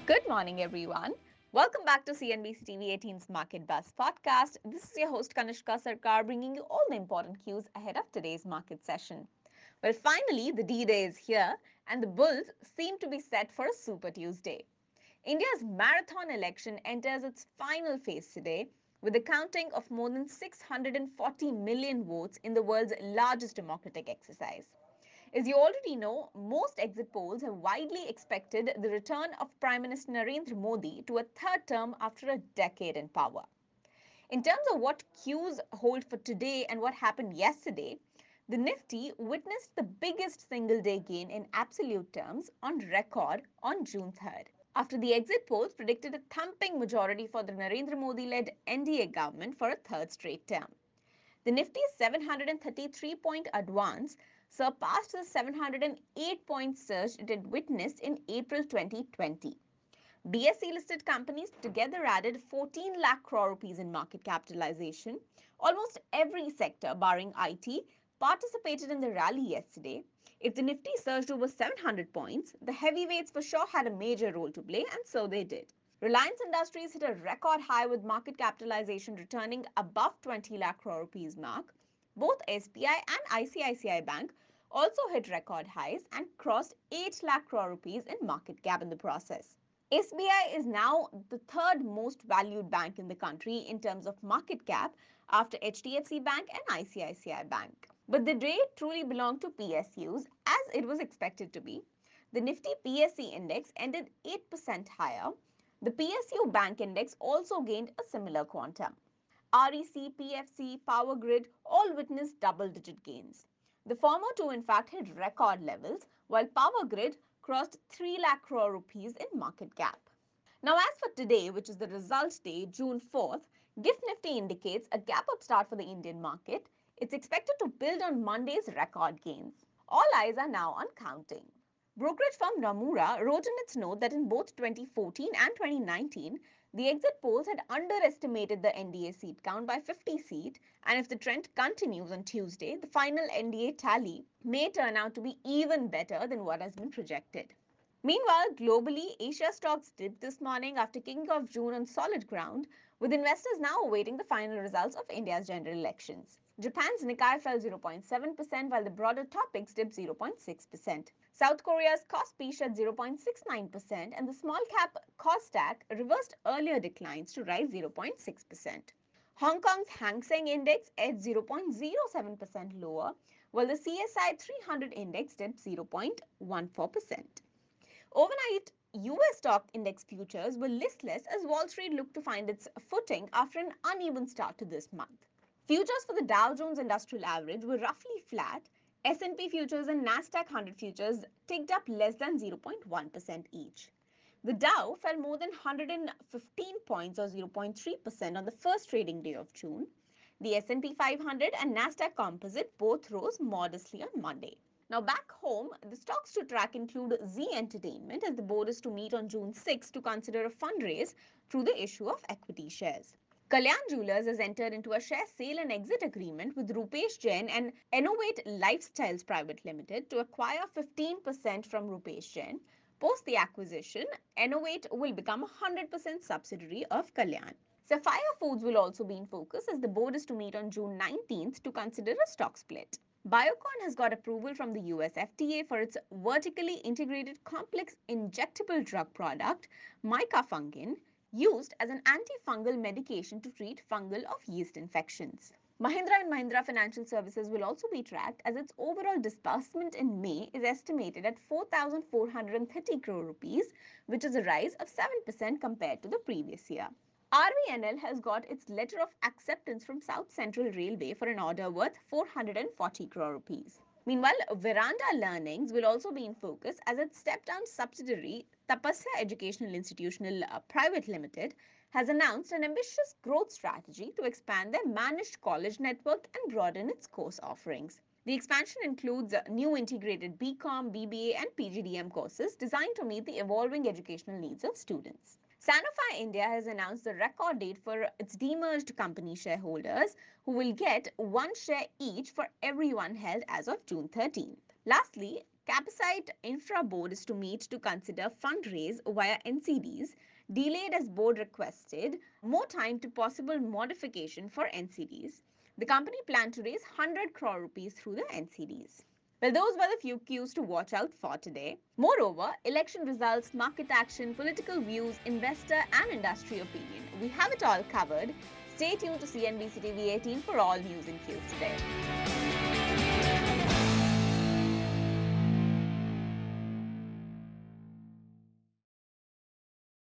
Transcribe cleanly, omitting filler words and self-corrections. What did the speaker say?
Good morning, everyone. Welcome back to CNBC TV 18's Market Buzz podcast. This is your host Kanishka Sarkar bringing you all the important cues ahead of today's market session. Well, finally, the D-Day is here and the bulls seem to be set for a Super Tuesday. India's marathon election enters its final phase today with the counting of more than 640 million votes in the world's largest democratic exercise. As you already know, most exit polls have widely expected the return of Prime Minister Narendra Modi to a third term after a decade in power. In terms of what cues hold for today and what happened yesterday, the Nifty witnessed the biggest single day gain in absolute terms on record on June 3rd. After the exit polls predicted a thumping majority for the Narendra Modi led NDA government for a third straight term. The Nifty's 733-point advance surpassed the 708-point surge it had witnessed in April 2020. BSE listed companies together added 14 lakh crore rupees in market capitalization. Almost every sector, barring IT, participated in the rally yesterday. If the Nifty surged over 700 points, the heavyweights for sure had a major role to play, and so they did. Reliance Industries hit a record high with market capitalization returning above 20 lakh crore rupees mark. Both SBI and ICICI Bank also hit record highs and crossed 8 lakh crore rupees in market cap in the process. SBI is now the third most valued bank in the country in terms of market cap after HDFC Bank and ICICI Bank. But the day truly belonged to PSUs as it was expected to be. The Nifty PSE index ended 8% higher. The PSU Bank Index also gained a similar quantum. REC, PFC, Power Grid all witnessed double-digit gains. The former two in fact hit record levels, while Power Grid crossed 3 lakh crore rupees in market cap. Now as for today, which is the results day, June 4th, GIFT Nifty indicates a gap-up start for the Indian market. It's expected to build on Monday's record gains. All eyes are now on counting. Brokerage firm Nomura wrote in its note that in both 2014 and 2019, the exit polls had underestimated the NDA seat count by 50 seats, and if the trend continues on Tuesday, the final NDA tally may turn out to be even better than what has been projected. Meanwhile, globally, Asia stocks dipped this morning after kicking off June on solid ground, with investors now awaiting the final results of India's general elections. Japan's Nikkei fell 0.7%, while the broader Topix dipped 0.6%. South Korea's Kospi shed 0.69%, and the small cap Kosdaq reversed earlier declines to rise 0.6%. Hong Kong's Hang Seng Index edged 0.07% lower, while the CSI 300 index dipped 0.14%. Overnight, US stock index futures were listless as Wall Street looked to find its footing after an uneven start to this month. Futures for the Dow Jones Industrial Average were roughly flat. S&P futures and Nasdaq 100 futures ticked up less than 0.1% each. The Dow fell more than 115 points or 0.3% on the first trading day of June. The S&P 500 and Nasdaq Composite both rose modestly on Monday. Now back home, the stocks to track include Z Entertainment as the board is to meet on June 6 to consider a fundraise through the issue of equity shares. Kalyan Jewellers has entered into a share sale and exit agreement with Rupesh Jain and Innovate Lifestyles Private Limited to acquire 15% from Rupesh Jain. Post the acquisition, Innovate will become a 100% subsidiary of Kalyan. Sapphire Foods will also be in focus as the board is to meet on June 19th to consider a stock split. Biocon has got approval from the US FDA for its vertically integrated complex injectable drug product, Micafungin, used as an antifungal medication to treat fungal of yeast infections. Mahindra and Mahindra Financial Services will also be tracked as its overall disbursement in May is estimated at 4,430 crore rupees, which is a rise of 7% compared to the previous year. RVNL has got its letter of acceptance from South Central Railway for an order worth 440 crore rupees. Meanwhile, Veranda Learnings will also be in focus as its step-down subsidiary, Tapasya Educational Institutional Private Limited, has announced an ambitious growth strategy to expand their managed college network and broaden its course offerings. The expansion includes new integrated BCom, BBA and PGDM courses designed to meet the evolving educational needs of students. Sanofi India has announced the record date for its demerged company shareholders, who will get one share each for every one held as of June 13th. Lastly, Capacite Infra Board is to meet to consider fundraise via NCDs, delayed as board requested, more time to possible modification for NCDs. The company planned to raise 100 crore rupees through the NCDs. Well, those were the few cues to watch out for today. Moreover, election results, market action, political views, investor and industry opinion. We have it all covered. Stay tuned to CNBC TV 18 for all news and cues today.